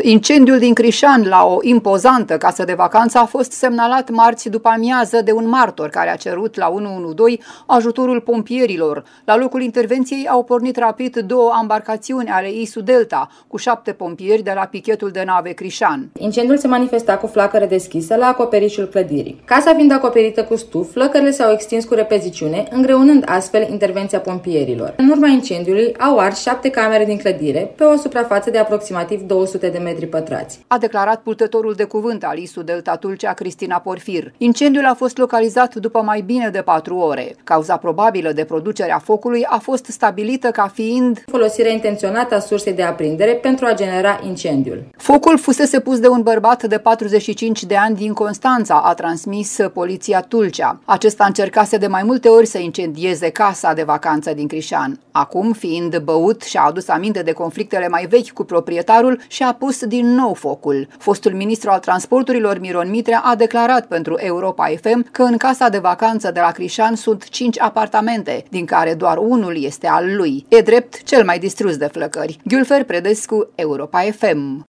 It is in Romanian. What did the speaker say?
Incendiul din Crișan la o impozantă casă de vacanță a fost semnalat marți după amiază de un martor care a cerut la 112 ajutorul pompierilor. La locul intervenției au pornit rapid 2 ambarcațiuni ale ISU Delta cu 7 pompieri de la pichetul de nave Crișan. Incendiul se manifesta cu flacără deschisă la acoperișul clădirii. Casa fiind acoperită cu stuf, flăcările s-au extins cu repeziciune, îngreunând astfel intervenția pompierilor. În urma incendiului au ars 7 camere din clădire pe o suprafață de aproximativ 200 de metri pătrați, a declarat purtătorul de cuvânt al ISU Delta Tulcea, Cristina Porfir. Incendiul a fost localizat după mai bine de 4 ore. Cauza probabilă de producerea focului a fost stabilită ca fiind folosirea intenționată a sursei de aprindere pentru a genera incendiul. Focul fusese pus de un bărbat de 45 de ani din Constanța, a transmis poliția Tulcea. Acesta încercase de mai multe ori să incendieze casa de vacanță din Crișan. Acum, fiind băut, și-a adus aminte de conflictele mai vechi cu proprietarul și a pus din nou focul. Fostul ministru al transporturilor, Miron Mitrea, a declarat pentru Europa FM că în casa de vacanță de la Crișan sunt 5 apartamente, din care doar unul este al lui. E drept cel mai distrus de flăcări. Gülfer Predescu, Europa FM.